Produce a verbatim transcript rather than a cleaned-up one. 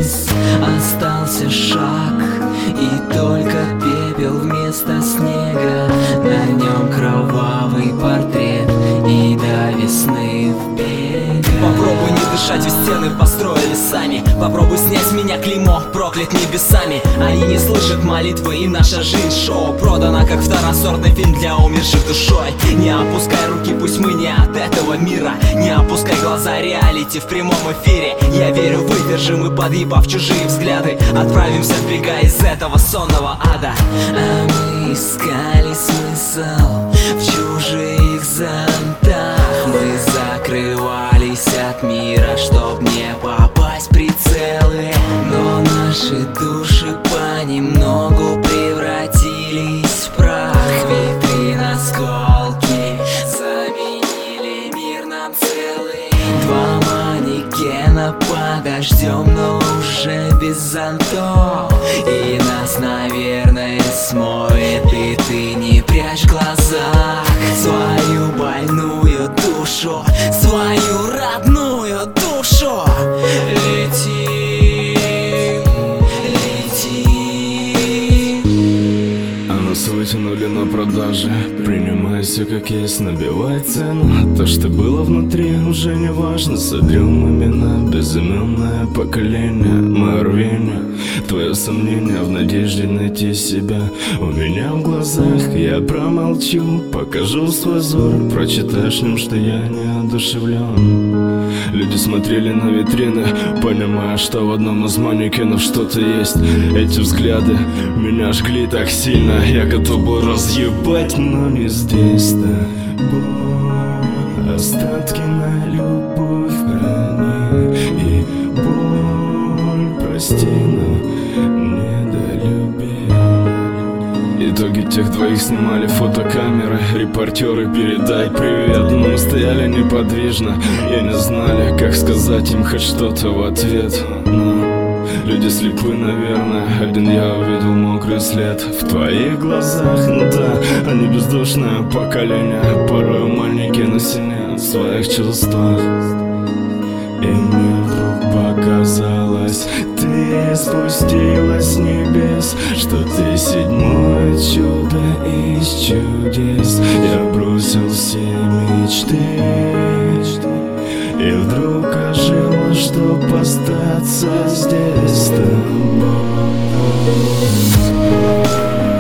вниз остался шаг, и только пепел вместо снега. На нем кровавый портрет, и до весны вперед. Попробуй не дышать, ведь стены построили сами. Попробуй снять с меня клеймо, проклят небесами. Они не слышат молитвы, и наша жизнь шоу продана как второсортный фильм для умерших душой. Не опускай руки, пусть мы не от этого мира. Не опускай глаза, реалити в прямом эфире. Я верю, выдержим и, подъебав чужие взгляды, отправимся в бега из этого сонного ада. А мы искали смысл в чужих зонтах. Мы закрывались от мира, чтоб не попасть в прицелы. Но наши души понемногу превратились в прах. Витрин осколки заменили мир нам целый. Два манекена подождем, но уже без зонтов. И нас, наверное, смоет, и ты не прячь в глазах свою больную душу, свою родную душу. Лети, лети. А нас вытянули на продаже. Принимай все как есть, набивай цену. То, что было внутри, уже не важно. Сотрем имена, безыменное поколение. Мое рвение, твое сомнение в надежде найти себя. У меня в глазах я промолчу, покажу свой взор. Прочитаешь в нем, что я неодушевлен. Люди смотрели на витрины, понимая, что в одном из манекенов что-то есть. Эти взгляды меня жгли так сильно, я готов был разъебать, но не здесь. Да, боль, остатки на любовь храни. И боль, прости, но недолюбил. Итоги тех двоих снимали фотокамеры. Репортеры, передай привет. Но мы стояли неподвижно и не знали, как сказать им хоть что-то в ответ. Но люди слепы, наверное. Один я увидел мокрый след в твоих глазах. Ну да, они бездушное поколение. Порой манекены сильнее в своих чувствах. И мне вдруг показалось, ты спустилась с небес, что ты седьмое чудо из чудес. Я бросил все мечты, и вдруг ожило, чтоб остаться здесь с тобой.